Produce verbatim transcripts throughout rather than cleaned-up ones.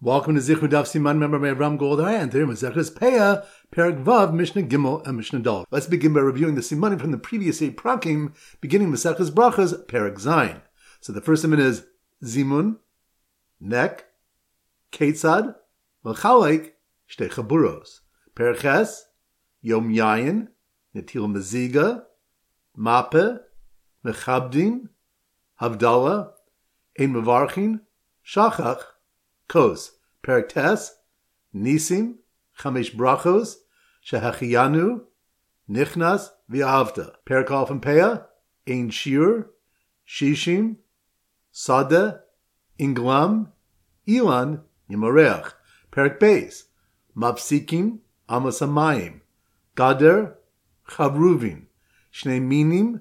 Welcome to Zichud Daf Siman, member by Avram Goldar, and today Maseches Peah, Perek Vav, Mishnah Gimel, and Mishnah Dal. Let's begin by reviewing the Simanim from the previous eight prakim, beginning Maseches Brachas, Perek Zayin. So the first siman is Zimun, Nek, Ketzad, V'chalek, Shtei Chaburos. Perek Ches, Yom Yayin, Netil Meziga, Mape, Mechabdin, Havdalah, Ein Mevarchin, Shachach, Kos. Perek Tes, Nisim, Chamesh Brachos, Shehachiyanu, Nichnas, V'ahavta. Perek Aleph and Peah, Ein Shir, Shishim, Sadeh, Inglam, Ilan, Yimoreach. Perek Beis, Mapsikim, Amos Hamayim, Gader, Chavruvim, Shnei Minim,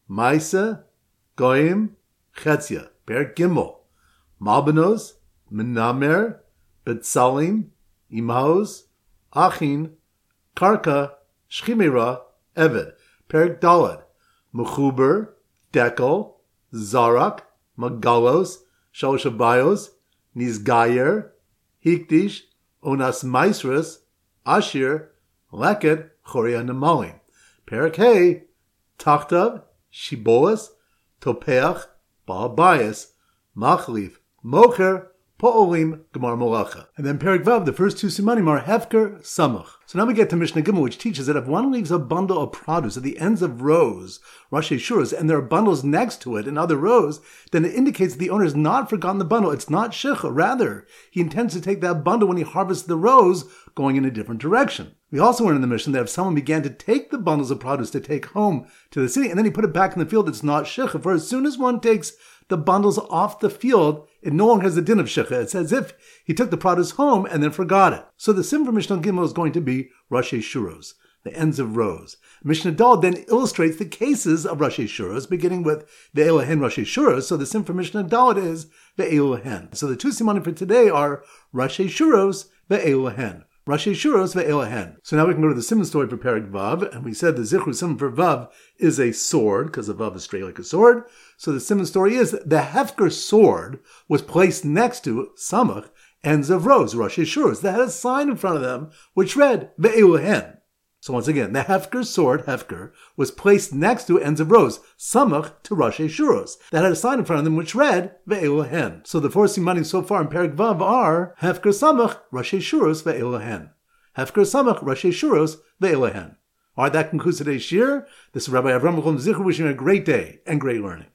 Maisa, Goyim, Chetzia. Perek Gimel, Malbanos, Menamer, Betzalim, Imahos, Achin, Karka, Shchimera, Eved. Perek Dalad, Mechuber, Dekel, Zarak, Magalos, Shalosh Nizgayer, Hikdish, Onas Maisras, Ashir, Leket, Choria Nemalim. Perek Hey, Tachtav, Shibolas, Topeach, Baalbayas, Machlif, Mocher, Po'olim, Gemar Molacha. And then Perek Vav, the first two simanim are Hefker, Samach. So now we get to Mishnah Gimel, which teaches that if one leaves a bundle of produce at the ends of rows, Rashi Shuras, and there are bundles next to it in other rows, then it indicates that the owner has not forgotten the bundle. It's not Shecha. Rather, he intends to take that bundle when he harvests the rows, going in a different direction. We also learn in the Mishnah that if someone began to take the bundles of produce to take home to the city, and then he put it back in the field, it's not Shecha. For as soon as one takes the bundles off the field, it no longer has the din of Shecha. It's as if he took the produce home and then forgot it. So the sim for Mishnah Gimel is going to be Rashi Shuros, the ends of rows. Mishnah Dal then illustrates the cases of Rashi Shuros, beginning with the Elohen Rashi Shuros. So the sim for Mishnah Dal is the Elohen. So the two simanim for today are Rashi Shuros, the Elohen. Rashi Shuros ve'elohen. So now we can go to the Simon story for Perek Vav, and we said the Zichru Simon for Vav is a sword, because the Vav is straight like a sword. So the Simon story is that the Hefker sword was placed next to Samach, ends of rows, Rashi Shuros, that had a sign in front of them which read ve'elohen. So once again, the Hefker sword, Hefker, was placed next to ends of rows, Samach to Rashi Shuros, that had a sign in front of them which read Ve'elohen. So the four simanim so far in Perek Vav are Hefker Samach, Rashi Shuros, Ve'elohen. Hefker Samach, Rashi Shuros, Ve'elohen. Alright, that concludes today's shir. This is Rabbi Avram Zichur wishing you a great day and great learning.